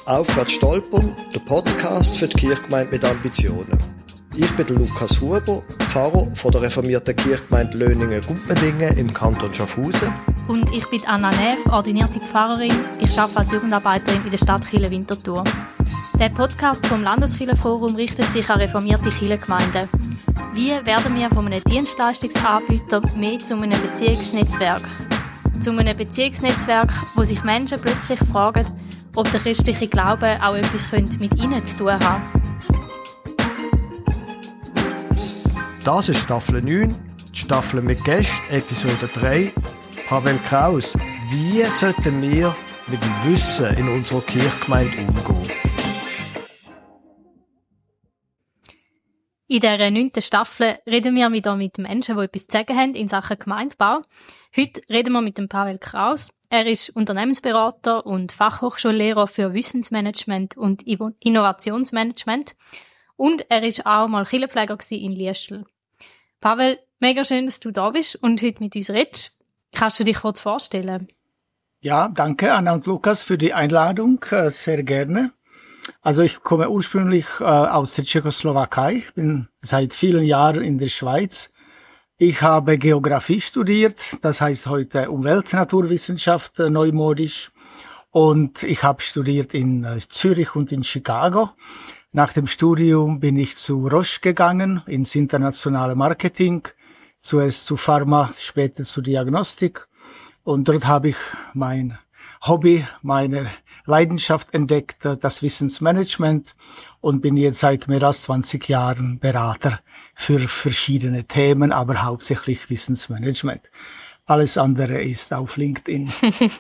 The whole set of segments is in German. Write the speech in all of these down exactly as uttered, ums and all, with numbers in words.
Aufwärts stolpern, der Podcast für die Kirchgemeinde mit Ambitionen. Ich bin der Lukas Huber, Pfarrer von der reformierten Kirchgemeinde Löningen-Gumpendingen im Kanton Schaffhausen. Und ich bin Anna Neff, ordinierte Pfarrerin. Ich arbeite als Jugendarbeiterin in der Stadtkirche Winterthur. Der Podcast vom Landeskirchenforum richtet sich an reformierte Kirchengemeinden. Wie werden wir von einem Dienstleistungsanbieter mehr zu einem Beziehungsnetzwerk? Zu einem Beziehungsnetzwerk, wo sich Menschen plötzlich fragen, ob der christliche Glaube auch etwas mit ihnen zu tun hat. Das ist Staffel neun, die Staffel mit Gästen, Episode drei. Pavel Kraus, wie sollten wir mit dem Wissen in unserer Kirchgemeinde umgehen? In dieser neunten Staffel reden wir wieder mit Menschen, die etwas zu sagen haben in Sachen Gemeindebau. Heute reden wir mit dem Pavel Kraus. Er ist Unternehmensberater und Fachhochschullehrer für Wissensmanagement und Innovationsmanagement. Und er ist auch mal Kirchenpfleger in Liestel. Pavel, mega schön, dass du da bist und heute mit uns redest. Kannst du dich kurz vorstellen? Ja, danke Anna und Lukas für die Einladung, sehr gerne. Also ich komme ursprünglich äh, aus der Tschechoslowakei, bin seit vielen Jahren in der Schweiz. Ich habe Geografie studiert, das heißt heute Umwelt-Naturwissenschaft äh, neumodisch. Und ich habe studiert in äh, Zürich und in Chicago. Nach dem Studium bin ich zu Roche gegangen, ins internationale Marketing, zuerst zu Pharma, später zu Diagnostik. Und dort habe ich mein Hobby, meine Leidenschaft entdeckt, das Wissensmanagement, und bin jetzt seit mehr als zwanzig Jahren Berater für verschiedene Themen, aber hauptsächlich Wissensmanagement. Alles andere ist auf LinkedIn.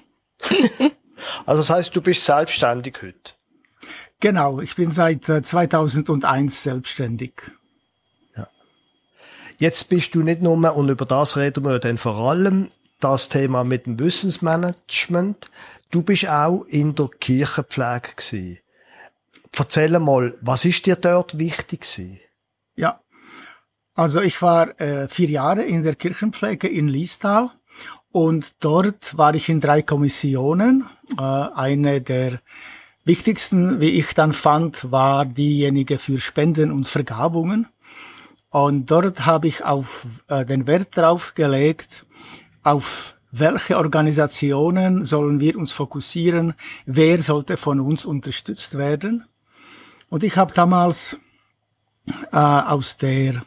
Also das heißt, du bist selbstständig heute? Genau, ich bin seit zweitausendeins selbstständig. Ja. Jetzt bist du nicht nur, und über das reden wir dann vor allem, das Thema mit dem Wissensmanagement. Du bist auch in der Kirchenpflege gewesen. Erzähl mal, was ist dir dort wichtig gewesen? Ja, also ich war äh, vier Jahre in der Kirchenpflege in Liestal und dort war ich in drei Kommissionen. Äh, eine der wichtigsten, wie ich dann fand, war diejenige für Spenden und Vergabungen. Und dort habe ich auf äh, den Wert drauf gelegt, auf welche Organisationen sollen wir uns fokussieren, wer sollte von uns unterstützt werden. Und ich habe damals äh, aus der,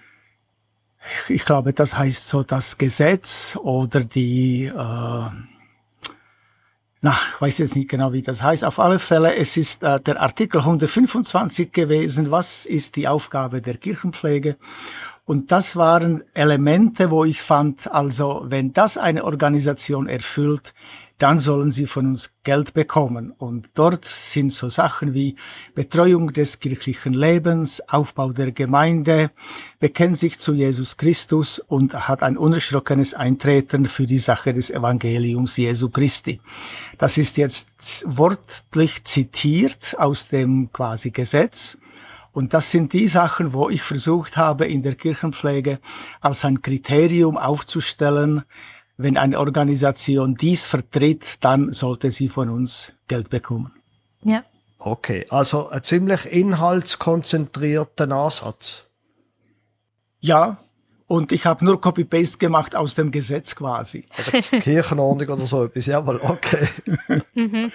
ich glaube, das heißt so das Gesetz oder die, äh, na, ich weiß jetzt nicht genau, wie das heißt. Auf alle Fälle, es ist äh, der Artikel hundertfünfundzwanzig gewesen, was ist die Aufgabe der Kirchenpflege? Und das waren Elemente, wo ich fand, also wenn das eine Organisation erfüllt, dann sollen sie von uns Geld bekommen. Und dort sind so Sachen wie Betreuung des kirchlichen Lebens, Aufbau der Gemeinde, bekennt sich zu Jesus Christus und hat ein unerschrockenes Eintreten für die Sache des Evangeliums Jesu Christi. Das ist jetzt wortlich zitiert aus dem quasi Gesetz. Und das sind die Sachen, wo ich versucht habe, in der Kirchenpflege als ein Kriterium aufzustellen, wenn eine Organisation dies vertritt, dann sollte sie von uns Geld bekommen. Ja. Okay, also ein ziemlich inhaltskonzentrierten Ansatz. Ja, und ich habe nur Copy-Paste gemacht aus dem Gesetz quasi. Also Kirchenordnung oder so etwas, jawohl, okay. Mhm.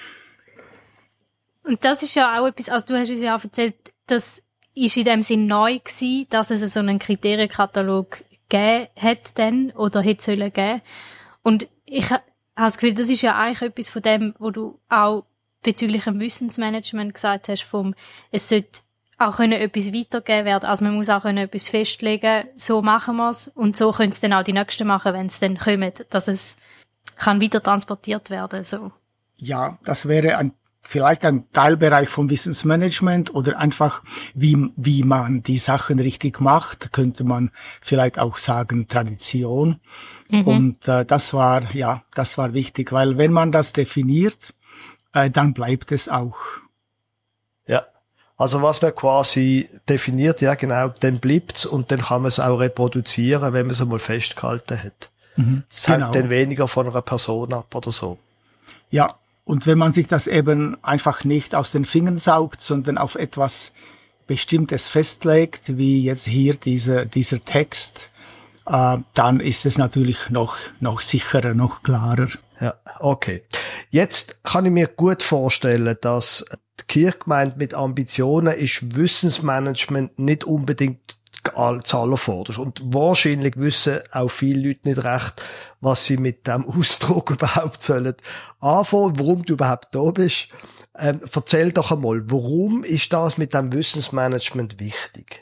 Und das ist ja auch etwas, also du hast uns ja auch erzählt, das ist in dem Sinn neu gewesen, dass es so einen Kriterienkatalog gegeben hat dann, oder hätte sollen geben. Und ich habe das Gefühl, das ist ja eigentlich etwas von dem, wo du auch bezüglich dem Wissensmanagement gesagt hast, vom, es sollte auch können etwas weitergeben werden, also man muss auch können etwas festlegen, so machen wir es, und so können es dann auch die Nächsten machen, wenn es dann kommt, dass es kann weiter transportiert werden, so. Ja, das wäre ein vielleicht ein Teilbereich vom Wissensmanagement oder einfach, wie, wie man die Sachen richtig macht, könnte man vielleicht auch sagen, Tradition. Mhm. Und äh, das war, ja, das war wichtig, weil wenn man das definiert, äh, dann bleibt es auch. Ja, also was man quasi definiert, ja genau, dann bleibt's und dann kann man es auch reproduzieren, wenn man es einmal festgehalten hat. Mhm, es genau. hängt dann weniger von einer Person ab oder so. Ja, Und wenn man sich das eben einfach nicht aus den Fingern saugt, sondern auf etwas Bestimmtes festlegt, wie jetzt hier diese, dieser Text, äh, dann ist es natürlich noch, noch sicherer, noch klarer. Ja, okay. Jetzt kann ich mir gut vorstellen, dass die Kirchgemeinde mit Ambitionen ist Wissensmanagement nicht unbedingt zuallervorderst. Und wahrscheinlich wissen auch viele Leute nicht recht, was sie mit dem Ausdruck überhaupt sollen anfangen, warum du überhaupt da bist. Ähm, erzähl doch einmal, warum ist das mit dem Wissensmanagement wichtig?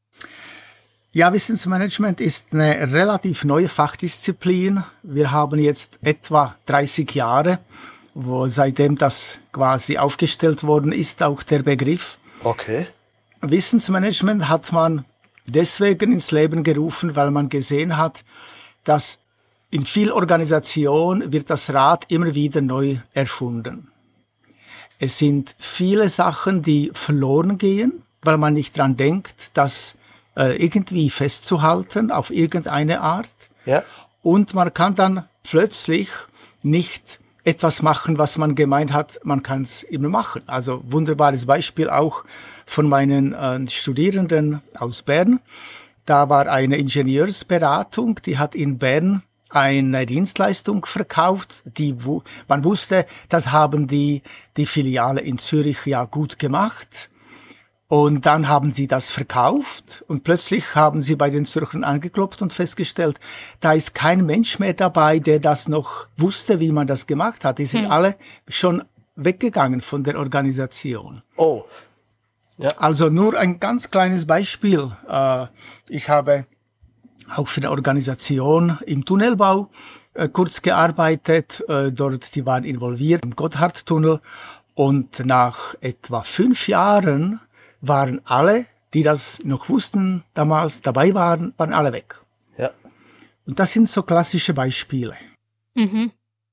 Ja, Wissensmanagement ist eine relativ neue Fachdisziplin. Wir haben jetzt etwa dreißig Jahre, wo seitdem das quasi aufgestellt worden ist, auch der Begriff. Okay. Wissensmanagement hat man deswegen ins Leben gerufen, weil man gesehen hat, dass in vielen Organisationen wird das Rad immer wieder neu erfunden. Es sind viele Sachen, die verloren gehen, weil man nicht dran denkt, das äh, irgendwie festzuhalten auf irgendeine Art. Ja. Und man kann dann plötzlich nicht etwas machen, was man gemeint hat, man kann es immer machen. Also wunderbares Beispiel auch von meinen äh, Studierenden aus Bern. Da war eine Ingenieursberatung, die hat in Bern eine Dienstleistung verkauft, die man wusste, das haben die die Filiale in Zürich ja gut gemacht. Und dann haben sie das verkauft und plötzlich haben sie bei den Zürchern angeklopft und festgestellt, da ist kein Mensch mehr dabei, der das noch wusste, wie man das gemacht hat. Die sind hm. alle schon weggegangen von der Organisation. Oh. Ja. Also nur ein ganz kleines Beispiel. Ich habe auch für eine Organisation im Tunnelbau kurz gearbeitet. Dort, die waren involviert im Gotthardtunnel. Und nach etwa fünf Jahren waren alle, die das noch wussten, damals dabei waren, waren alle weg. Ja. Und das sind so klassische Beispiele. Mhm.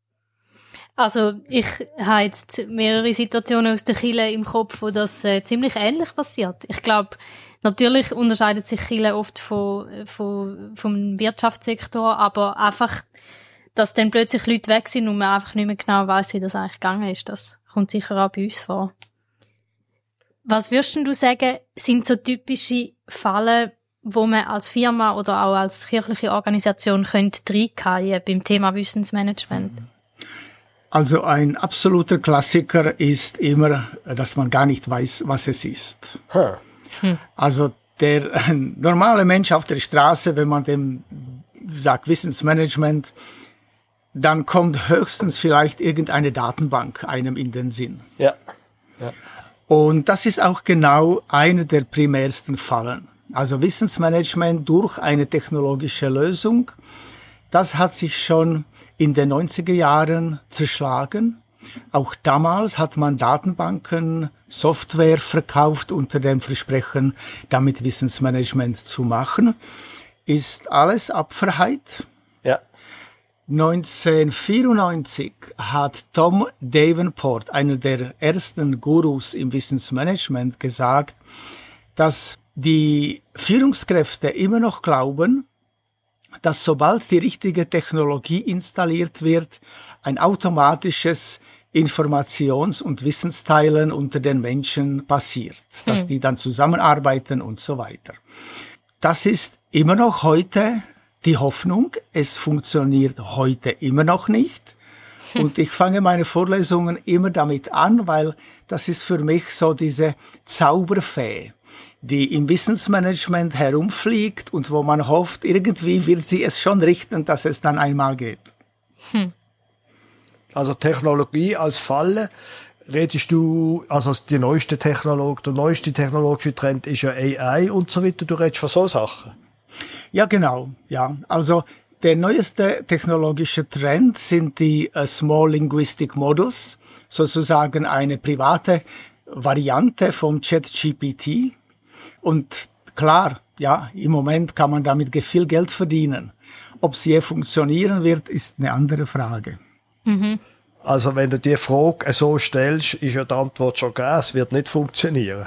Also ich habe jetzt mehrere Situationen aus der Kirche im Kopf, wo das äh, ziemlich ähnlich passiert. Ich glaube, natürlich unterscheidet sich Kirche oft von, von, vom Wirtschaftssektor, aber einfach, dass dann plötzlich Leute weg sind und man einfach nicht mehr genau weiss, wie das eigentlich gegangen ist, das kommt sicher auch bei uns vor. Was würdest du sagen, sind so typische Fälle, wo man als Firma oder auch als kirchliche Organisation könnte reingehen beim Thema Wissensmanagement? Also ein absoluter Klassiker ist immer, dass man gar nicht weiß, was es ist. Huh. Hm. Also der normale Mensch auf der Straße, wenn man dem sagt Wissensmanagement, dann kommt höchstens vielleicht irgendeine Datenbank einem in den Sinn. Ja. Ja. Und das ist auch genau einer der primärsten Fallen. Also Wissensmanagement durch eine technologische Lösung, das hat sich schon in den neunziger Jahren zerschlagen. Auch damals hat man Datenbanken, Software verkauft unter dem Versprechen, damit Wissensmanagement zu machen. Ist alles Apferheit. Ja. neunzehnhundertvierundneunzig hat Tom Davenport, einer der ersten Gurus im Wissensmanagement, gesagt, dass die Führungskräfte immer noch glauben, dass sobald die richtige Technologie installiert wird, ein automatisches Informations- und Wissensteilen unter den Menschen passiert, hm. dass die dann zusammenarbeiten und so weiter. Das ist immer noch heute die Hoffnung. Es funktioniert heute immer noch nicht. Hm. Und ich fange meine Vorlesungen immer damit an, weil das ist für mich so diese Zauberfee, die im Wissensmanagement herumfliegt und wo man hofft, irgendwie wird sie es schon richten, dass es dann einmal geht. Hm. Also Technologie als Falle, redest du, also die neueste Technologie, der neueste technologische Trend ist ja A I und so weiter, du redest von so Sachen? Ja, genau, ja. Also der neueste technologische Trend sind die uh, Small Linguistic Models, sozusagen eine private Variante vom ChatGPT. Und klar, ja, im Moment kann man damit viel Geld verdienen. Ob sie je funktionieren wird, ist eine andere Frage. Mhm. Also wenn du die Frage so stellst, ist ja die Antwort schon gegeben, es wird nicht funktionieren.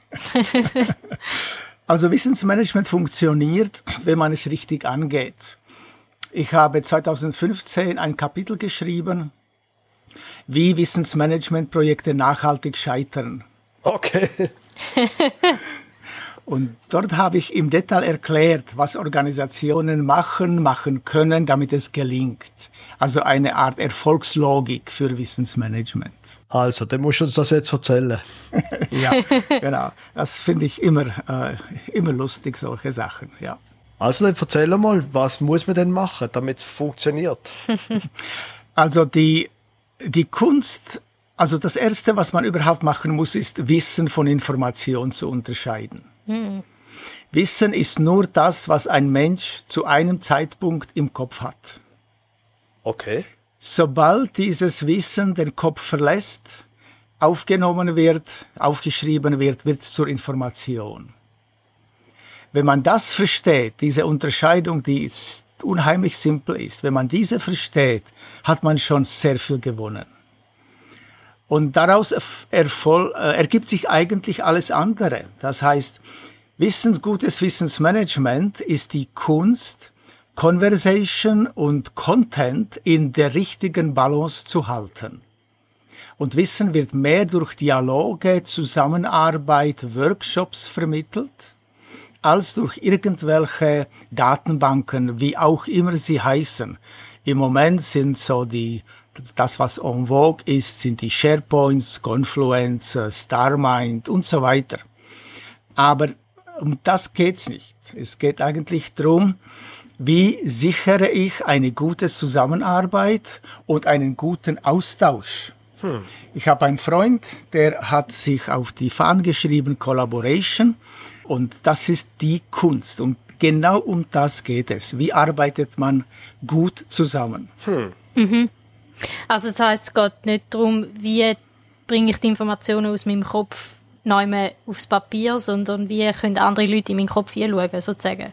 Also Wissensmanagement funktioniert, wenn man es richtig angeht. Ich habe zweitausendfünfzehn ein Kapitel geschrieben wie Wissensmanagementprojekte nachhaltig scheitern. Okay. Und dort habe ich im Detail erklärt, was Organisationen machen, machen können, damit es gelingt. Also eine Art Erfolgslogik für Wissensmanagement. Also, dann musst du uns das jetzt erzählen. Ja, genau. Das finde ich immer, äh, immer lustig, solche Sachen, ja. Also, dann erzähl mal, was muss man denn machen, damit es funktioniert? Also die, die Kunst, also das Erste, was man überhaupt machen muss, ist Wissen von Information zu unterscheiden. Hm. Wissen ist nur das, was ein Mensch zu einem Zeitpunkt im Kopf hat. Okay. Sobald dieses Wissen den Kopf verlässt, aufgenommen wird, aufgeschrieben wird, wird es zur Information. Wenn man das versteht, diese Unterscheidung, die ist unheimlich simpel ist, wenn man diese versteht, hat man schon sehr viel gewonnen. Und daraus erfol- äh, ergibt sich eigentlich alles andere. Das heißt, Wissens, gutes Wissensmanagement ist die Kunst, Conversation und Content in der richtigen Balance zu halten. Und Wissen wird mehr durch Dialoge, Zusammenarbeit, Workshops vermittelt, als durch irgendwelche Datenbanken, wie auch immer sie heißen. Im Moment sind so die Das, was en vogue ist, sind die SharePoints, Confluence, Starmind und so weiter. Aber um das geht's nicht. Es geht eigentlich darum, wie sichere ich eine gute Zusammenarbeit und einen guten Austausch. Hm. Ich habe einen Freund, der hat sich auf die Fahnen geschrieben, Collaboration, und das ist die Kunst. Und genau um das geht es. Wie arbeitet man gut zusammen? Hm. Mhm. Also das heisst, es geht nicht darum, wie bringe ich die Informationen aus meinem Kopf neu mehr aufs Papier, sondern wie können andere Leute in meinen Kopf hinschauen, sozusagen.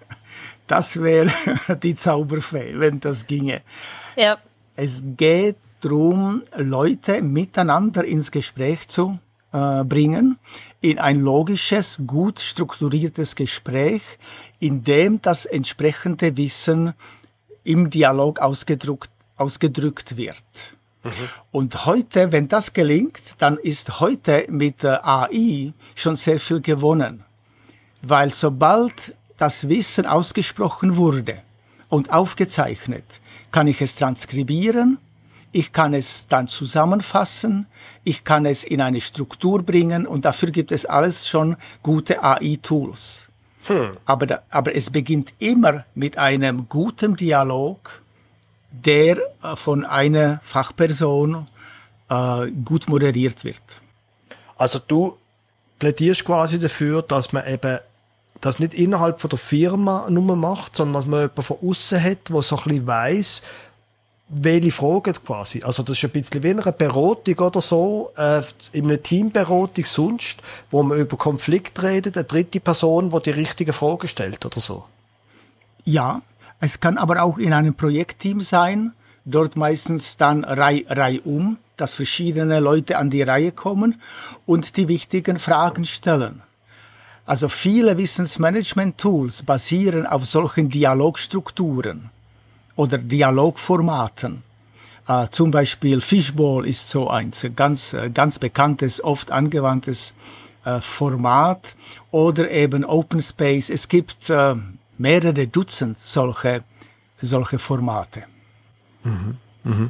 Das wäre die Zauberfee, wenn das ginge. Ja. Es geht darum, Leute miteinander ins Gespräch zu äh, bringen, in ein logisches, gut strukturiertes Gespräch, in dem das entsprechende Wissen im Dialog ausgedrückt ausgedrückt wird. Mhm. Und heute, wenn das gelingt, dann ist heute mit der A I schon sehr viel gewonnen. Weil sobald das Wissen ausgesprochen wurde und aufgezeichnet, kann ich es transkribieren, ich kann es dann zusammenfassen, ich kann es in eine Struktur bringen und dafür gibt es alles schon gute A I-Tools. Hm. Aber, da, aber es beginnt immer mit einem guten Dialog, der von einer Fachperson äh, gut moderiert wird. Also du plädierst quasi dafür, dass man eben das nicht innerhalb von der Firma nur macht, sondern dass man jemanden von außen hat, der so ein bisschen weiss, welche Fragen quasi. Also das ist ein bisschen wie eine Beratung oder so, äh, in einer Teamberatung sonst, wo man über Konflikt redet, eine dritte Person, die die richtigen Fragen stellt oder so. Ja. Es kann aber auch in einem Projektteam sein, dort meistens dann Reihe, Reihe um, dass verschiedene Leute an die Reihe kommen und die wichtigen Fragen stellen. Also viele Wissensmanagement-Tools basieren auf solchen Dialogstrukturen oder Dialogformaten. Äh, zum Beispiel Fishbowl ist so eins, ganz, ganz bekanntes, oft angewandtes äh, Format, oder eben Open Space. Es gibt äh, mehrere Dutzend solche, solche Formate. Mhm. Mhm.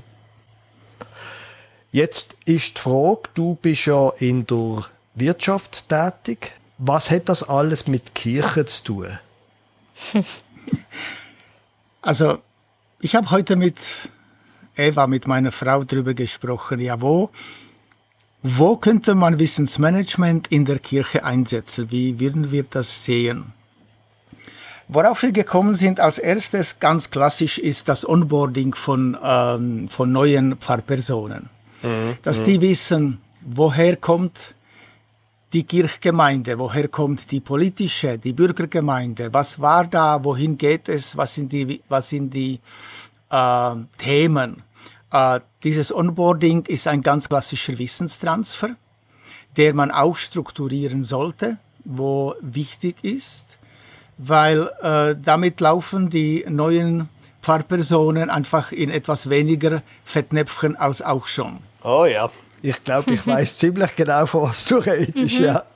Jetzt ist die Frage, du bist ja in der Wirtschaft tätig. Was hat das alles mit Kirche zu tun? Also, ich habe heute mit Eva, mit meiner Frau, darüber gesprochen, ja, wo, wo könnte man Wissensmanagement in der Kirche einsetzen? Wie würden wir das sehen? Worauf wir gekommen sind als erstes, ganz klassisch, ist das Onboarding von, ähm, von neuen Pfarrpersonen. Mhm. Dass die wissen, woher kommt die Kirchgemeinde, woher kommt die politische, die Bürgergemeinde, was war da, wohin geht es, was sind die, was sind die äh, Themen. Äh, dieses Onboarding ist ein ganz klassischer Wissenstransfer, der man auch strukturieren sollte, wo wichtig ist, weil äh, damit laufen die neuen Pfarrpersonen einfach in etwas weniger Fettnäpfchen als auch schon. Oh ja, ich glaube, ich weiß ziemlich genau, von was du redest, Mhm. ja.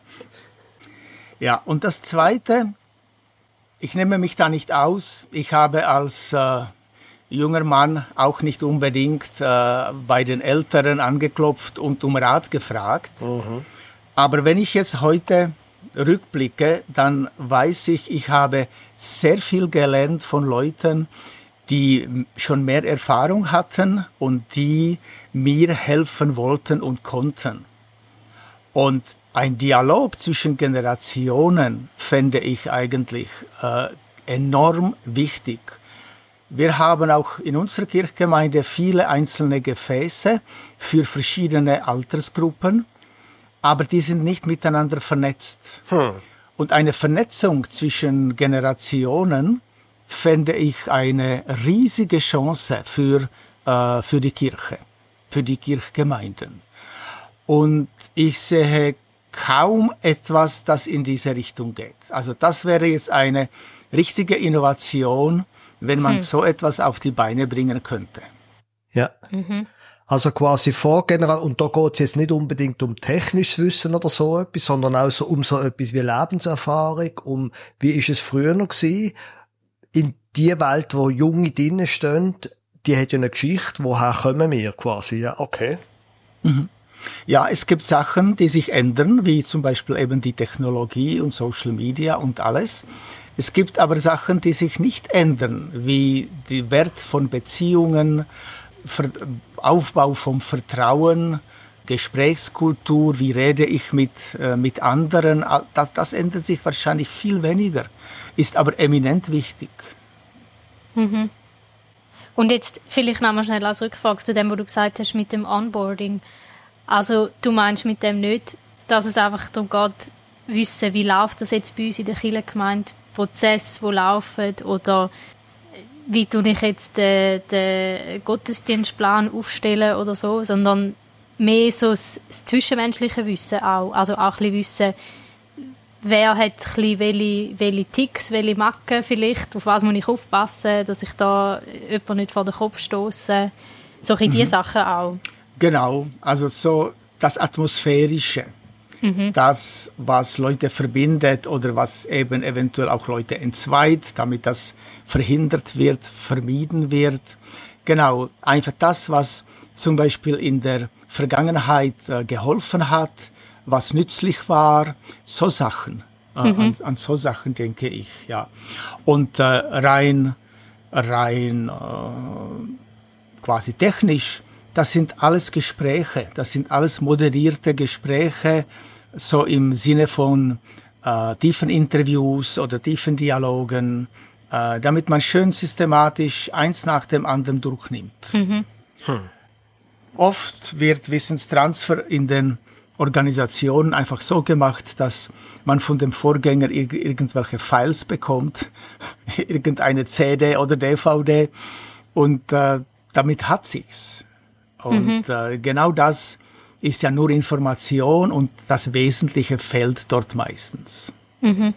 Ja, und das Zweite, ich nehme mich da nicht aus. Ich habe als äh, junger Mann auch nicht unbedingt äh, bei den Älteren angeklopft und um Rat gefragt. Mhm. Aber wenn ich jetzt heute rückblicke, dann weiß ich, ich habe sehr viel gelernt von Leuten, die schon mehr Erfahrung hatten und die mir helfen wollten und konnten. Und ein Dialog zwischen Generationen fände ich eigentlich äh, enorm wichtig. Wir haben auch in unserer Kirchgemeinde viele einzelne Gefäße für verschiedene Altersgruppen, aber die sind nicht miteinander vernetzt. Hm. Und eine Vernetzung zwischen Generationen fände ich eine riesige Chance für, äh, für die Kirche, für die Kirchgemeinden. Und ich sehe kaum etwas, das in diese Richtung geht. Also das wäre jetzt eine richtige Innovation, wenn man hm. so etwas auf die Beine bringen könnte. Ja. Mhm. Also quasi Vorgeneration, und da geht es jetzt nicht unbedingt um technisches Wissen oder so etwas, sondern auch so um so etwas wie Lebenserfahrung, um wie ist es früher noch gewesen. In die Welt, wo Junge drinnen stehen, die hat ja eine Geschichte, woher kommen wir quasi, ja, okay. Mhm. Ja, es gibt Sachen, die sich ändern, wie zum Beispiel eben die Technologie und Social Media und alles. Es gibt aber Sachen, die sich nicht ändern, wie der Wert von Beziehungen, Aufbau vom Vertrauen, Gesprächskultur, wie rede ich mit, äh, mit anderen. Das, das ändert sich wahrscheinlich viel weniger, ist aber eminent wichtig. Mhm. Und jetzt vielleicht noch mal schnell als Rückfrage zu dem, was du gesagt hast mit dem Onboarding. Also du meinst mit dem nicht, dass es einfach darum geht, wissen, wie läuft das jetzt bei uns in der Kirchengemeinde, Prozesse, die laufen, oder wie tue ich jetzt den, den Gottesdienstplan aufstellen oder so, sondern mehr so das, das zwischenmenschliche Wissen auch. Also auch ein bisschen wissen, wer hat ein bisschen welche, welche Ticks, welche Macken vielleicht, auf was muss ich aufpassen, dass ich da jemanden nicht vor den Kopf stoße. So ein bisschen diese Sachen auch. Genau, also so das Atmosphärische, mhm. das, was Leute verbindet oder was eben eventuell auch Leute entzweit, damit das verhindert wird, vermieden wird. Genau, einfach das, was zum Beispiel in der Vergangenheit äh, geholfen hat, was nützlich war, so Sachen, äh, mhm. an, an so Sachen denke ich, ja. Und äh, rein, rein äh, quasi technisch, das sind alles Gespräche, das sind alles moderierte Gespräche, so im Sinne von äh, tiefen Interviews oder tiefen Dialogen, äh, damit man schön systematisch eins nach dem anderen durchnimmt. Mhm. Hm. Oft wird Wissenstransfer in den Organisationen einfach so gemacht, dass man von dem Vorgänger ir- irgendwelche Files bekommt, irgendeine C D oder D V D, und äh, damit hat sich's. Und mhm. äh, genau das ist ja nur Information und das Wesentliche fehlt dort meistens. Mhm.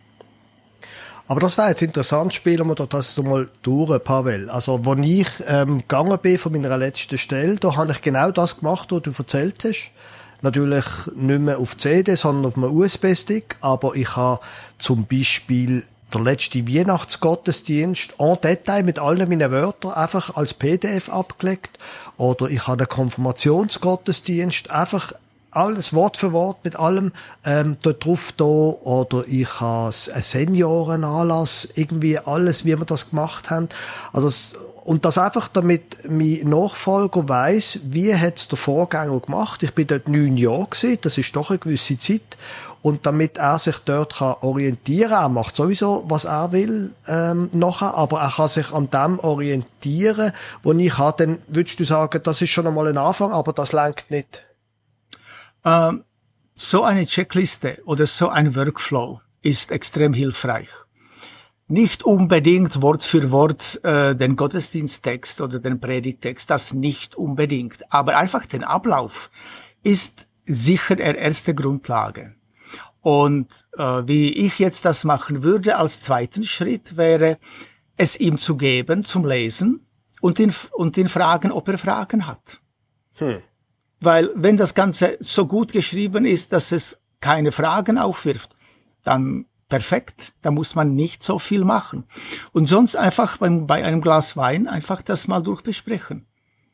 Aber das wäre jetzt interessant, spielen wir doch das mal durch, Pavel. Also, als ich ähm, gegangen bin von meiner letzten Stelle, da habe ich genau das gemacht, was du erzählt hast. Natürlich nicht mehr auf C D, sondern auf einem U S B-Stick, aber ich habe zum Beispiel der letzte Weihnachtsgottesdienst en Detail mit allen meinen Wörtern einfach als P D F abgelegt. Oder ich habe den Konfirmationsgottesdienst einfach alles Wort für Wort mit allem ähm, dort drauf da. Oder ich habe einen Seniorenanlass, irgendwie alles, wie wir das gemacht haben. Also das, und das einfach, damit mein Nachfolger weiss, wie hat's der Vorgänger gemacht. Ich bin dort neun Jahre gewesen, das ist doch eine gewisse Zeit. Und damit er sich dort kann orientieren kann, er macht sowieso, was er will, ähm, nachher, aber er kann sich an dem orientieren, wo ich habe, dann würdest du sagen, das ist schon einmal ein Anfang, aber das lenkt nicht. Ähm, so eine Checkliste oder so ein Workflow ist extrem hilfreich. Nicht unbedingt Wort für Wort äh, den Gottesdiensttext oder den Predigttext, das nicht unbedingt, aber einfach den Ablauf ist sicher die erste Grundlage. Und äh, wie ich jetzt das machen würde als zweiten Schritt, wäre es ihm zu geben zum Lesen und ihn, und ihn fragen, ob er Fragen hat. Hm. Weil wenn das Ganze so gut geschrieben ist, dass es keine Fragen aufwirft, dann perfekt, da muss man nicht so viel machen. Und sonst einfach beim, bei einem Glas Wein einfach das mal durchbesprechen.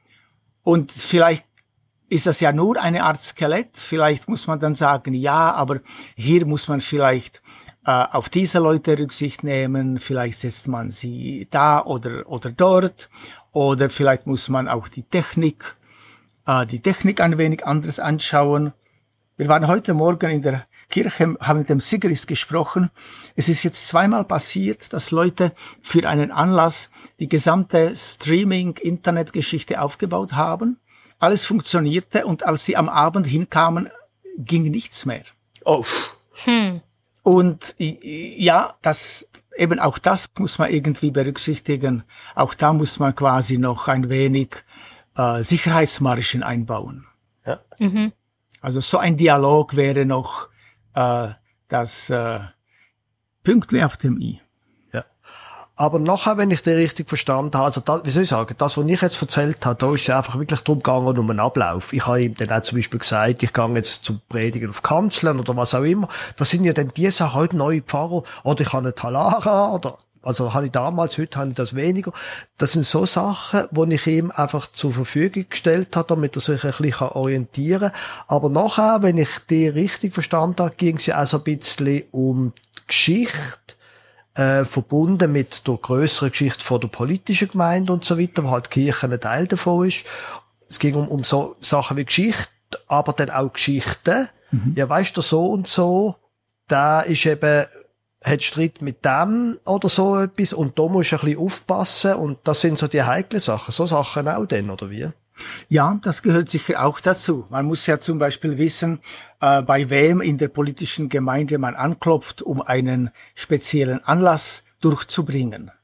Und vielleicht ist das ja nur eine Art Skelett, vielleicht muss man dann sagen, ja, aber hier muss man vielleicht äh, auf diese Leute Rücksicht nehmen, vielleicht setzt man sie da oder, oder dort, oder vielleicht muss man auch die Technik die Technik ein wenig anders anschauen. Wir waren heute Morgen in der Kirche, haben mit dem Sigrist gesprochen. Es ist jetzt zweimal passiert, dass Leute für einen Anlass die gesamte Streaming-Internet-Geschichte aufgebaut haben. Alles funktionierte und als sie am Abend hinkamen, ging nichts mehr. Oh. Hm. Und ja, das eben auch das muss man irgendwie berücksichtigen. Auch da muss man quasi noch ein wenig Äh, Sicherheitsmargen einbauen. Ja. Mhm. Also so ein Dialog wäre noch äh, das äh, Pünktchen auf dem I. Ja. Aber nachher, wenn ich den richtig verstanden habe, also da, wie soll ich sagen, das, was ich jetzt erzählt habe, da ist es einfach wirklich darum gegangen, um einen Ablauf. Ich habe ihm dann auch zum Beispiel gesagt, ich gehe jetzt zum Predigen auf Kanzeln oder was auch immer. Das sind ja dann die Sachen, halt neue Pfarrer, oder ich habe eine Talara, oder also habe ich damals, heute habe ich das weniger. Das sind so Sachen, die ich ihm einfach zur Verfügung gestellt habe, damit er sich ein bisschen orientieren kann. Aber nachher, wenn ich die richtig verstanden habe, ging es ja auch so ein bisschen um die Geschichte, äh, verbunden mit der grösseren Geschichte von der politischen Gemeinde und so weiter, wo halt die Kirche ein Teil davon ist. Es ging um, um so Sachen wie Geschichte, aber dann auch Geschichten. Mhm. Ja, weißt du, so und so, da ist eben, hat Streit mit dem oder so etwas und da musst du ein bisschen aufpassen und das sind so die heiklen Sachen. So Sachen auch denn, oder wie? Ja, das gehört sicher auch dazu. Man muss ja zum Beispiel wissen, äh, bei wem in der politischen Gemeinde man anklopft, um einen speziellen Anlass durchzubringen.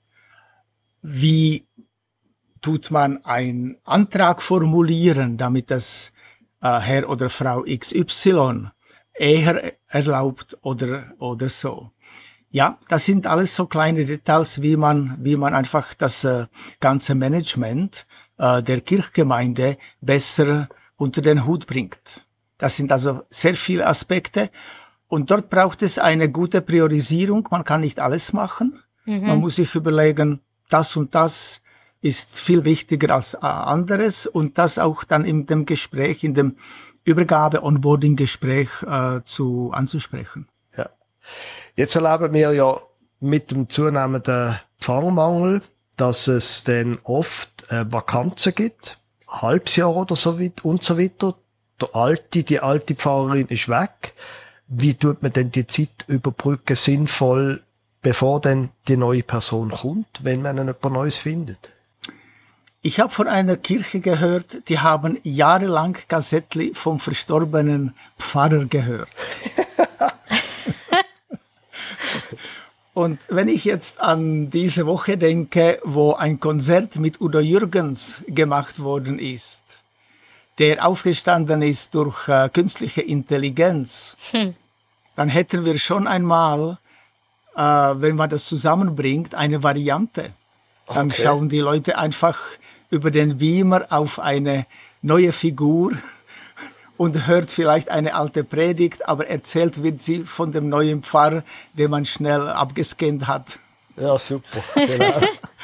Wie tut man einen Antrag formulieren, damit das äh, Herr oder Frau X Y eher erlaubt oder, oder so. Ja, das sind alles so kleine Details, wie man, wie man einfach das äh, ganze Management äh, der Kirchgemeinde besser unter den Hut bringt. Das sind also sehr viele Aspekte und dort braucht es eine gute Priorisierung. Man kann nicht alles machen. Mhm. Man muss sich überlegen, das und das ist viel wichtiger als äh, anderes und das auch dann in dem Gespräch, in dem Übergabe-Onboarding-Gespräch äh, zu anzusprechen. Ja. Jetzt erleben wir ja mit dem zunehmenden Pfarrermangel, dass es dann oft äh, Vakanzen gibt, ein halbes Jahr oder so weit und so weiter. Der alte, die alte Pfarrerin ist weg. Wie tut man denn die Zeit überbrücken sinnvoll, bevor dann die neue Person kommt, wenn man jemand Neues findet? Ich habe von einer Kirche gehört, die haben jahrelang Kassettli vom verstorbenen Pfarrer gehört. Und wenn ich jetzt an diese Woche denke, wo ein Konzert mit Udo Jürgens gemacht worden ist, der aufgestanden ist durch äh, künstliche Intelligenz, hm. dann hätten wir schon einmal, äh, wenn man das zusammenbringt, eine Variante. Dann okay. Schauen die Leute einfach über den Beamer auf eine neue Figur und hört vielleicht eine alte Predigt, aber erzählt wird sie von dem neuen Pfarrer, den man schnell abgescannt hat. Ja, super. Genau.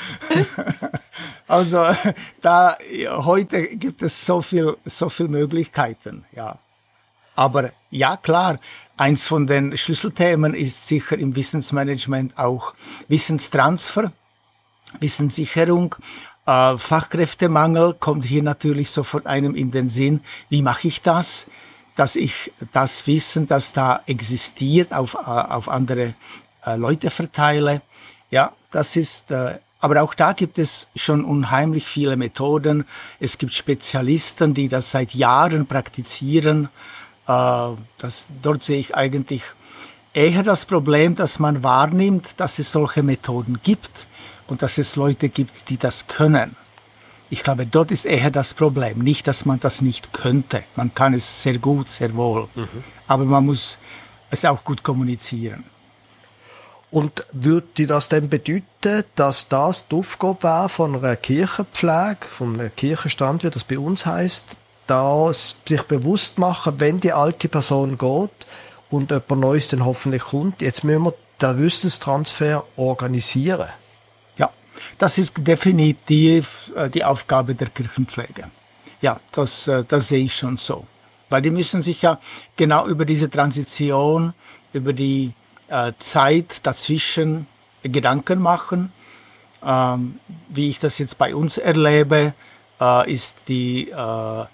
Also da heute gibt es so viel, so viel Möglichkeiten, ja. Aber ja, klar, eins von den Schlüsselthemen ist sicher im Wissensmanagement auch Wissenstransfer, Wissenssicherung. Äh, Fachkräftemangel kommt hier natürlich sofort einem in den Sinn. Wie mache ich das, dass ich das Wissen, das da existiert, auf, äh, auf andere äh, Leute verteile? Ja, das ist, äh, aber auch da gibt es schon unheimlich viele Methoden. Es gibt Spezialisten, die das seit Jahren praktizieren. Äh, das, dort sehe ich eigentlich eher das Problem, dass man wahrnimmt, dass es solche Methoden gibt und dass es Leute gibt, die das können. Ich glaube, dort ist eher das Problem. Nicht, dass man das nicht könnte. Man kann es sehr gut, sehr wohl. Mhm. Aber man muss es auch gut kommunizieren. Und würde das denn bedeuten, dass das die Aufgabe wäre von einer Kirchenpflege, von einem Kirchenstand, wie das bei uns heisst, das sich bewusst machen, wenn die alte Person geht und jemand Neues dann hoffentlich kommt, jetzt müssen wir den Wissenstransfer organisieren. Ja, das ist definitiv die Aufgabe der Kirchenpflege. Ja, das, das sehe ich schon so. Weil die müssen sich ja genau über diese Transition, über die äh, Zeit dazwischen Gedanken machen. Ähm, wie ich das jetzt bei uns erlebe, äh, ist die, äh,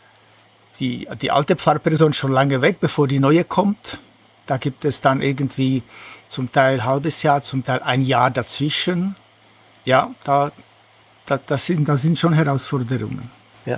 die, die alte Pfarrperson schon lange weg, bevor die neue kommt. Da gibt es dann irgendwie zum Teil ein halbes Jahr, zum Teil ein Jahr dazwischen. Ja, da, da, das, sind, das sind schon Herausforderungen. Ja.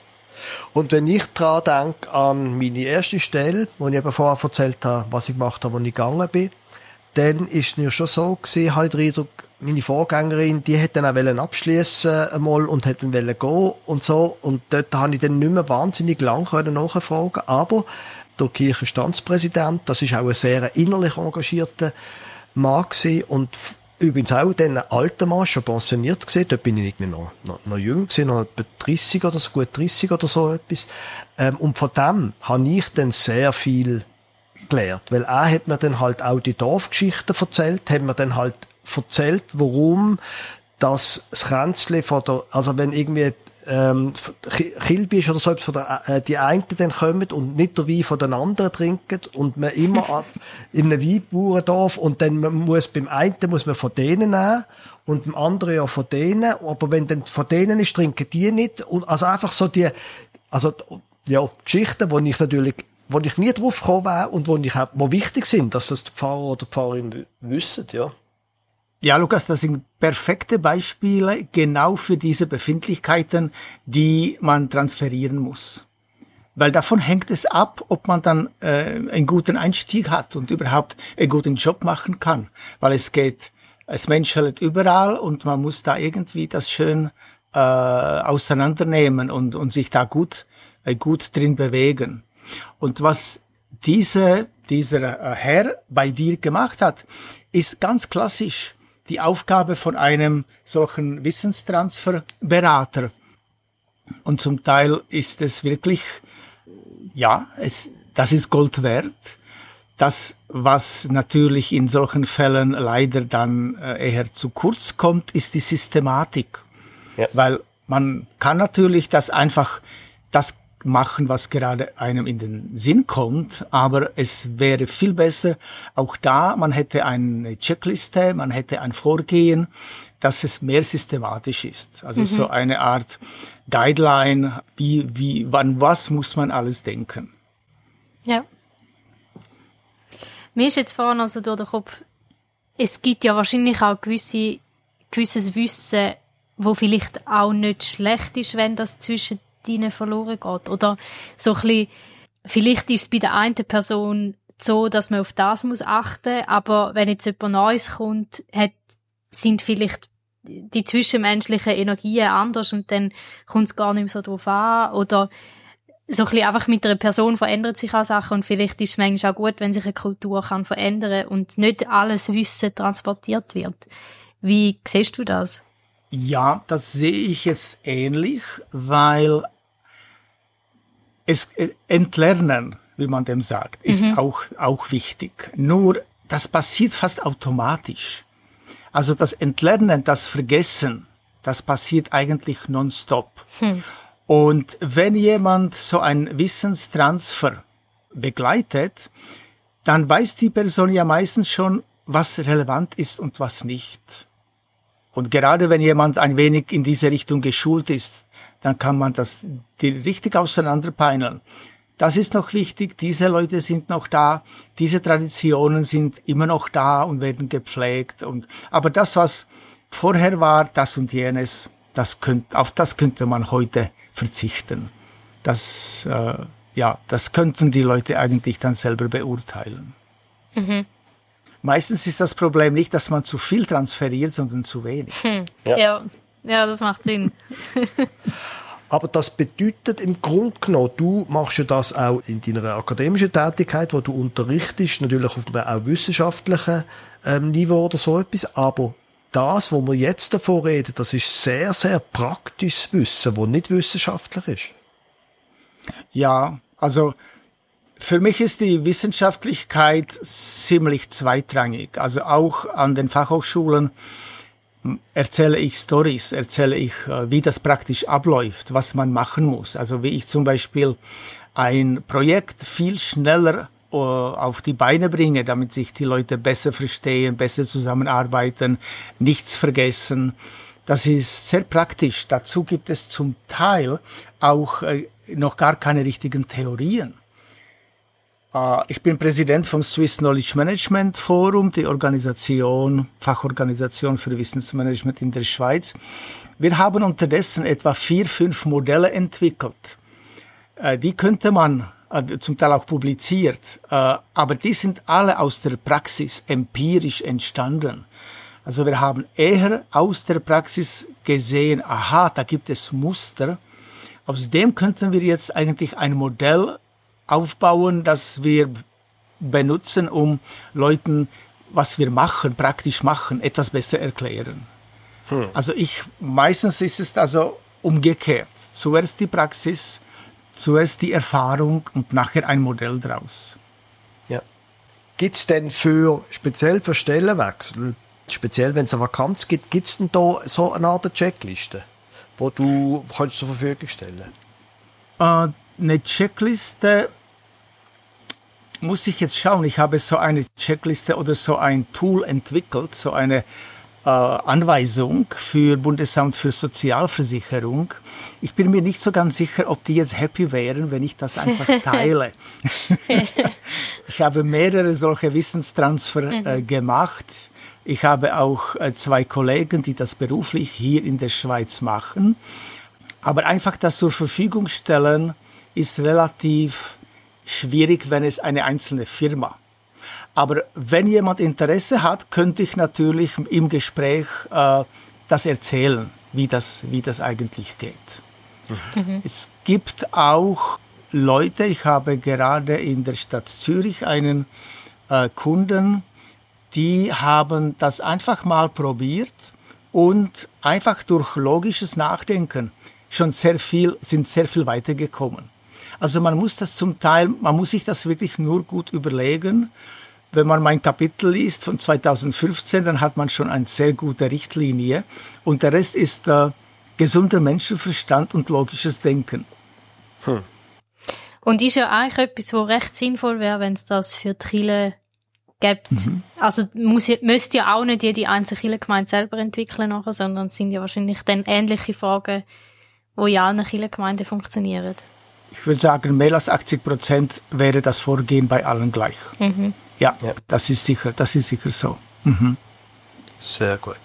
Und wenn ich daran denke, an meine erste Stelle, wo ich eben vorher erzählt habe, was ich gemacht habe, als ich gegangen bin, dann ist es mir schon so gewesen, habe ich den Eindruck, meine Vorgängerin, die hätte dann auch wollen abschliessen einmal und hätte dann wollen gehen und so. Und dort habe ich dann nicht mehr wahnsinnig lang können nachfragen. Aber der Kirchenstandspräsident, das ist auch ein sehr innerlich engagierter Mann gewesen und übrigens auch dann ein alter Mann, schon pensioniert gewesen. Dort bin ich irgendwie noch, noch, noch jünger gewesen, noch etwa dreißig oder so, gut dreißig oder so etwas. Ähm, und von dem habe ich dann sehr viel gelernt. Weil er hat mir dann halt auch die Dorfgeschichten erzählt, hat mir dann halt erzählt, warum das, das Kränzli von der, also wenn irgendwie, ähm, Kilby ist oder so etwas von der, äh, die einen dann kommen und nicht der Wein von den anderen trinken und man immer in einem Weinbauerndorf und dann man muss beim einen muss man von denen nehmen und beim anderen ja von denen, aber wenn dann von denen ist, trinken die nicht und also einfach so die, also, ja, Geschichten, wo ich natürlich, wo ich nie drauf gekommen wäre und wo ich auch, wo wichtig sind, dass das der Pfarrer oder die Pfarrerin wissen, ja. Ja, Lukas, das sind perfekte Beispiele genau für diese Befindlichkeiten, die man transferieren muss. Weil davon hängt es ab, ob man dann äh, einen guten Einstieg hat und überhaupt einen guten Job machen kann. Weil es geht, es menschelt überall und man muss da irgendwie das schön äh, auseinandernehmen und, und sich da gut, äh, gut drin bewegen. Und was diese, dieser äh, Herr bei dir gemacht hat, ist ganz klassisch die Aufgabe von einem solchen Wissenstransferberater. Und zum Teil ist es wirklich, ja, es, das ist Gold wert. Das, was natürlich in solchen Fällen leider dann äh, eher zu kurz kommt, ist die Systematik. Ja. Weil man kann natürlich das einfach, das machen, was gerade einem in den Sinn kommt, aber es wäre viel besser, auch da, man hätte eine Checkliste, man hätte ein Vorgehen, dass es mehr systematisch ist. Also mhm. so eine Art Guideline, wie, wie, wann, was muss man alles denken. Ja. Mir ist jetzt vorhin also durch den Kopf, es gibt ja wahrscheinlich auch gewisse, gewisses Wissen, wo vielleicht auch nicht schlecht ist, wenn das zwischen ihnen verloren geht. Oder so ein bisschen, vielleicht ist es bei der einen Person so, dass man auf das muss achten, aber wenn jetzt jemand Neues kommt, hat, sind vielleicht die zwischenmenschlichen Energien anders und dann kommt es gar nicht mehr so drauf an. Oder so ein bisschen einfach mit einer Person verändern sich auch Sachen und vielleicht ist es manchmal auch gut, wenn sich eine Kultur kann verändern und nicht alles Wissen transportiert wird. Wie siehst du das? Ja, das sehe ich jetzt ähnlich, weil es Entlernen, wie man dem sagt, ist mhm. auch, auch wichtig. Nur, das passiert fast automatisch. Also das Entlernen, das Vergessen, das passiert eigentlich nonstop. Hm. Und wenn jemand so einen Wissenstransfer begleitet, dann weiß die Person ja meistens schon, was relevant ist und was nicht. Und gerade wenn jemand ein wenig in diese Richtung geschult ist, dann kann man das die richtig auseinanderpeineln. Das ist noch wichtig, diese Leute sind noch da, diese Traditionen sind immer noch da und werden gepflegt. Und, aber das, was vorher war, das und jenes, das könnt, auf das könnte man heute verzichten. Das, äh, ja, das könnten die Leute eigentlich dann selber beurteilen. Mhm. Meistens ist das Problem nicht, dass man zu viel transferiert, sondern zu wenig. Hm. Ja. ja, ja, das macht Sinn. Aber das bedeutet im Grunde genommen, du machst ja das auch in deiner akademischen Tätigkeit, wo du unterrichtest, natürlich auf einem auch wissenschaftlichen ähm, Niveau oder so etwas, aber das, wo wir jetzt davon reden, das ist sehr, sehr praktisches Wissen, das nicht wissenschaftlich ist. Ja, also für mich ist die Wissenschaftlichkeit ziemlich zweitrangig. Also auch an den Fachhochschulen erzähle ich Stories, erzähle ich, wie das praktisch abläuft, was man machen muss. Also wie ich zum Beispiel ein Projekt viel schneller uh, auf die Beine bringe, damit sich die Leute besser verstehen, besser zusammenarbeiten, nichts vergessen. Das ist sehr praktisch. Dazu gibt es zum Teil auch äh, noch gar keine richtigen Theorien. Uh, ich bin Präsident vom Swiss Knowledge Management Forum, die Organisation, Fachorganisation für Wissensmanagement in der Schweiz. Wir haben unterdessen etwa vier, fünf Modelle entwickelt. Uh, die könnte man uh, zum Teil auch publiziert, uh, aber die sind alle aus der Praxis empirisch entstanden. Also wir haben eher aus der Praxis gesehen, aha, da gibt es Muster. Aus dem könnten wir jetzt eigentlich ein Modell aufbauen, das wir benutzen, um Leuten, was wir machen, praktisch machen, etwas besser erklären. Hm. Also ich, meistens ist es also umgekehrt. Zuerst die Praxis, zuerst die Erfahrung und nachher ein Modell draus. Ja. Gibt es denn für, speziell für Stellenwechsel, speziell wenn es eine Vakanz gibt, gibt es denn da so eine Art Checkliste, wo du kannst zur Verfügung stellen? Äh, Eine Checkliste muss ich jetzt schauen. Ich habe so eine Checkliste oder so ein Tool entwickelt, so eine äh, Anweisung für Bundesamt für Sozialversicherung. Ich bin mir nicht so ganz sicher, ob die jetzt happy wären, wenn ich das einfach teile. Ich habe mehrere solche Wissenstransfer äh, gemacht. Ich habe auch äh, zwei Kollegen, die das beruflich hier in der Schweiz machen. Aber einfach das zur Verfügung stellen, ist relativ schwierig, wenn es eine einzelne Firma. Aber wenn jemand Interesse hat, könnte ich natürlich im Gespräch äh, das erzählen, wie das, wie das eigentlich geht. Mhm. Es gibt auch Leute, ich habe gerade in der Stadt Zürich einen äh, Kunden, die haben das einfach mal probiert und einfach durch logisches Nachdenken schon sehr viel, sind sehr viel weitergekommen. Also man muss das zum Teil, man muss sich das wirklich nur gut überlegen. Wenn man mein Kapitel liest von zweitausendfünfzehn, dann hat man schon eine sehr gute Richtlinie. Und der Rest ist äh, gesunder Menschenverstand und logisches Denken. Hm. Und ist ja eigentlich etwas, was recht sinnvoll wäre, wenn es das für die Kirche gibt. Mhm. Also muss, müsste ja auch nicht jede einzelne Kirchengemeinde selber entwickeln, nachher, sondern es sind ja wahrscheinlich dann ähnliche Fragen, die in allen Kirchengemeinden funktionieren. Ich würde sagen, mehr als achtzig Prozent wäre das Vorgehen bei allen gleich. Mhm. Ja, ja, das ist sicher, das ist sicher so. Mhm. Sehr gut.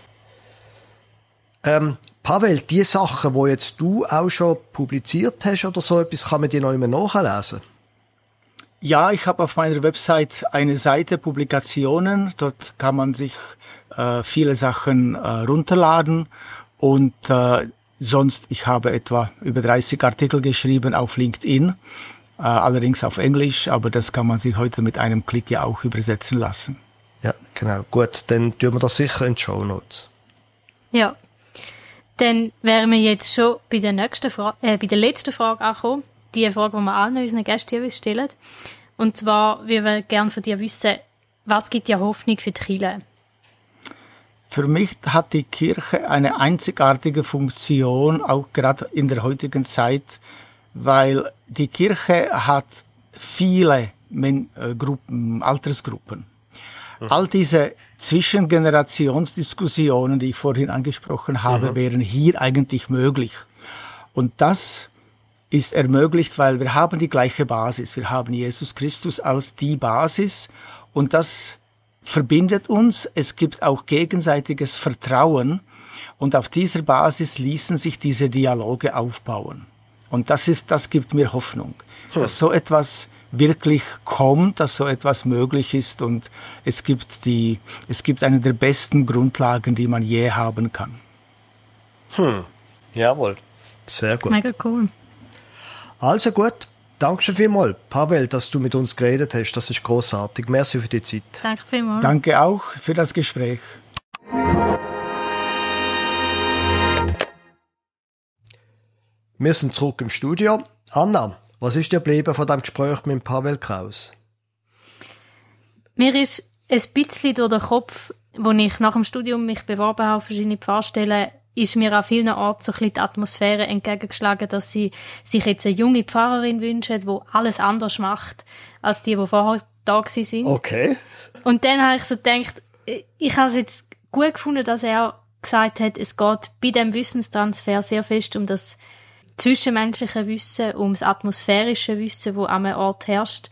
Ähm, Pavel, die Sachen, die jetzt du auch schon publiziert hast oder so etwas, kann man die noch immer nachlesen? Ja, ich habe auf meiner Website eine Seite Publikationen. Dort kann man sich äh, viele Sachen äh, runterladen und äh, sonst, ich habe etwa über dreißig Artikel geschrieben auf LinkedIn, äh, allerdings auf Englisch, aber das kann man sich heute mit einem Klick ja auch übersetzen lassen. Ja, genau. Gut, dann tun wir das sicher in die Shownotes. Ja, dann wären wir jetzt schon bei der nächsten Frage, äh, bei der letzten Frage angekommen. Die Frage, die wir allen unseren Gästen stellen. Und zwar, wir würden gerne von dir wissen, was gibt dir Hoffnung für die Kirche? Für mich hat die Kirche eine einzigartige Funktion, auch gerade in der heutigen Zeit, weil die Kirche hat viele Men- äh, Gruppen, Altersgruppen. Mhm. All diese Zwischengenerationsdiskussionen, die ich vorhin angesprochen habe, mhm. wären hier eigentlich möglich. Und das ist ermöglicht, weil wir haben die gleiche Basis. Wir haben Jesus Christus als die Basis und das verbindet uns. Es gibt auch gegenseitiges Vertrauen und auf dieser Basis ließen sich diese Dialoge aufbauen. Und das ist, das gibt mir Hoffnung, hm. dass so etwas wirklich kommt, dass so etwas möglich ist und es gibt die, es gibt eine der besten Grundlagen, die man je haben kann. Hm. Jawohl. Sehr gut. Mega cool. Also gut, danke schon vielmals, Pavel, dass du mit uns geredet hast. Das ist grossartig. Merci für die Zeit. Danke vielmals. Danke auch für das Gespräch. Wir sind zurück im Studio. Anna, Was ist dir geblieben von dem Gespräch mit Pavel Kraus? Mir ist ein bisschen durch den Kopf, wo ich nach dem Studium mich beworben habe auf verschiedene Pfarrstellen, ist mir an vielen Orten so ein bisschen die Atmosphäre entgegengeschlagen, dass sie sich jetzt eine junge Pfarrerin wünschen, die alles anders macht, als die, die vorher da sind. Okay. Und dann habe ich so gedacht, ich habe es jetzt gut gefunden, dass er gesagt hat, es geht bei dem Wissenstransfer sehr fest um das zwischenmenschliche Wissen, um das atmosphärische Wissen, das an einem Ort herrscht,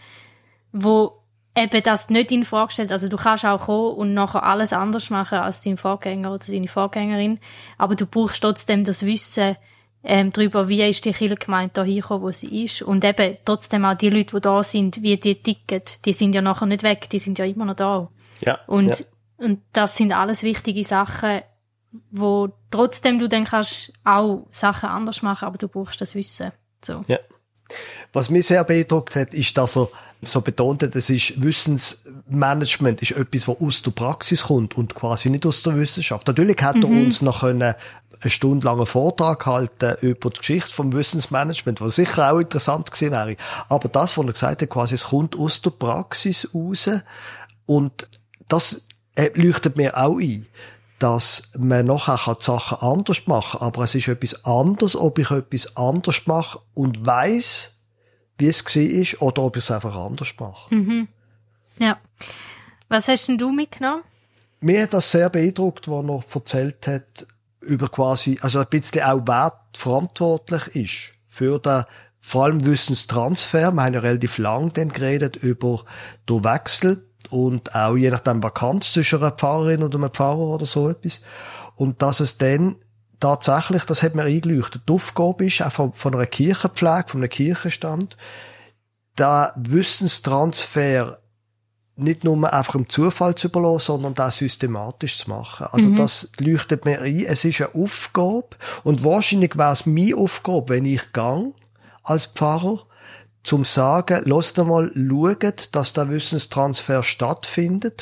wo eben das nicht in Frage stellt. Also du kannst auch kommen und nachher alles anders machen als dein Vorgänger oder deine Vorgängerin, aber du brauchst trotzdem das Wissen ähm, darüber, wie ist die Kirchengemeinde da hingekommen, wo sie ist, und eben trotzdem auch die Leute, die da sind, wie die ticken, die sind ja nachher nicht weg, die sind ja immer noch da. Ja. Und, ja. und das sind alles wichtige Sachen, wo trotzdem du dann kannst auch Sachen anders machen, aber du brauchst das Wissen. So. Ja. Was mich sehr beeindruckt hat, ist, dass er so betont hat, es ist Wissensmanagement ist etwas, was aus der Praxis kommt und quasi nicht aus der Wissenschaft. Natürlich hat er mhm. uns noch einen, einen stundenlangen Vortrag gehalten über die Geschichte vom Wissensmanagement, was sicher auch interessant gewesen wäre. Aber das, was er gesagt hat, quasi, es kommt aus der Praxis raus, und das leuchtet mir auch ein, dass man nachher die Sachen anders machen kann, aber es ist etwas anderes, ob ich etwas anders mache und weiss, wie es war, oder ob ich es einfach anders mache. Mhm. Ja. Was hast denn du mitgenommen? Mir hat das sehr beeindruckt, was er erzählt hat, über quasi, also ein bisschen auch wer verantwortlich ist für den, vor allem Wissenstransfer. Wir haben ja relativ lang dann geredet über den Wechsel und auch je nachdem Vakanz zwischen einer Pfarrerin und einem Pfarrer oder so etwas. Und dass es dann tatsächlich, das hat mir eingeleuchtet, die Aufgabe ist, auch von, von einer Kirchenpflege, von einem Kirchenstand, den Wissenstransfer nicht nur einfach im Zufall zu überlassen, sondern das systematisch zu machen. Also mhm. das leuchtet mir ein, es ist eine Aufgabe, und wahrscheinlich wäre es meine Aufgabe, wenn ich gehe, als Pfarrer, zum sagen, lasst mal, schaut, dass der Wissenstransfer stattfindet.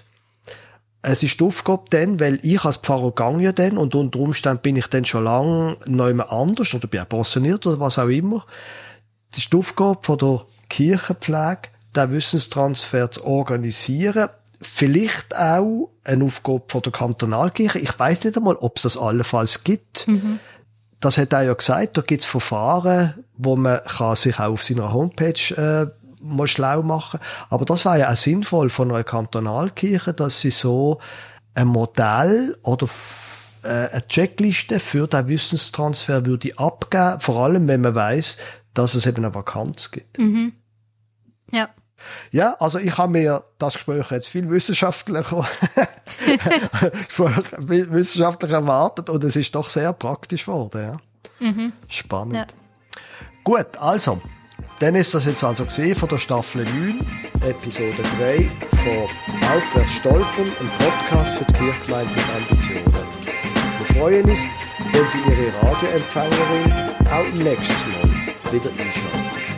Es ist die Aufgabe dann, weil ich als Pfarrer gehe ja dann, und unter Umständen bin ich dann schon lange noch jemand anders oder bin auch pensioniert oder was auch immer. Das ist die Aufgabe von der Kirchenpflege, den Wissenstransfer zu organisieren. Vielleicht auch eine Aufgabe von der Kantonalkirche. Ich weiss nicht einmal, ob es das allenfalls gibt. Mhm. Das hat er ja gesagt, da gibt es Verfahren, wo man kann sich auch auf seiner Homepage äh, mal schlau machen. Aber das war ja auch sinnvoll von einer Kantonalkirche, dass sie so ein Modell oder f- äh, eine Checkliste für den Wissenstransfer würde abgeben, vor allem wenn man weiss, dass es eben eine Vakanz gibt. Mhm. Ja. Ja, also ich habe mir das Gespräch jetzt viel wissenschaftlicher, wissenschaftlicher erwartet, und es ist doch sehr praktisch geworden. Ja. Mhm. Spannend. Ja. Gut, also, dann ist das jetzt also gesehen von der Staffel neun, Episode drei von Aufwärts stolpern, ein Podcast für die Kirchgemeinde mit Ambitionen. Wir freuen uns, wenn Sie Ihre Radioempfängerin auch nächstes Mal wieder einschalten.